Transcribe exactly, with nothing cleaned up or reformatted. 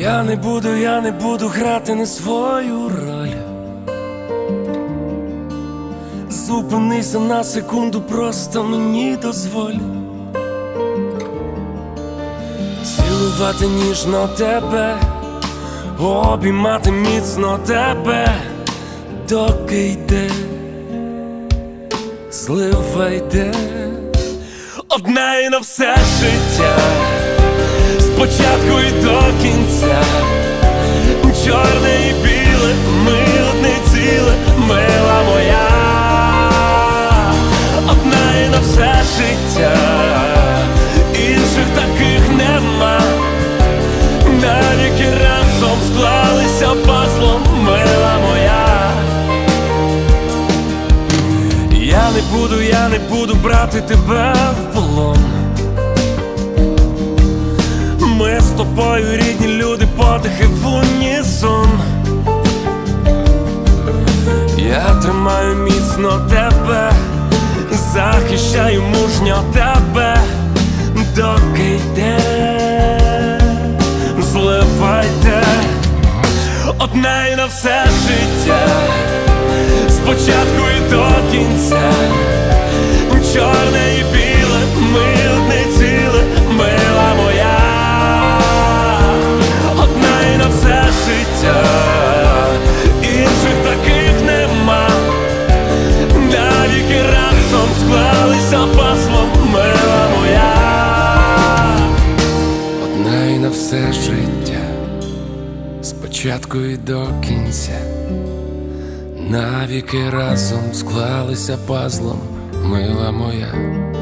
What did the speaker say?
Я не буду, я не буду грати не свою роль. Зупинися на секунду, просто мені дозволь цілувати ніжно тебе, обіймати міцно тебе, доки йде, злива йде. Одна і на все життя, спочатку і до кінця. Чорне і біле, ми одне ціле, мила моя. Одна і на все життя, інших таких нема. Навіки разом склалися пазлом, мила моя. Я не буду, я не буду брати тебе в полон. Ми з тобою рідні люди, подихи в унісон. Я тримаю міцно тебе, захищаю мужньо тебе, доки йде, злива йде. Одна і на все життя, спочатку і до кінця. Чорне і біле, ми одне ціле, мила моя. Одна і на все життя, інших таких нема. Навіки разом склалися пазлом, мила моя. Одна і на все життя, спочатку і до кінця. Навіки разом склалися пазлом, мила моя.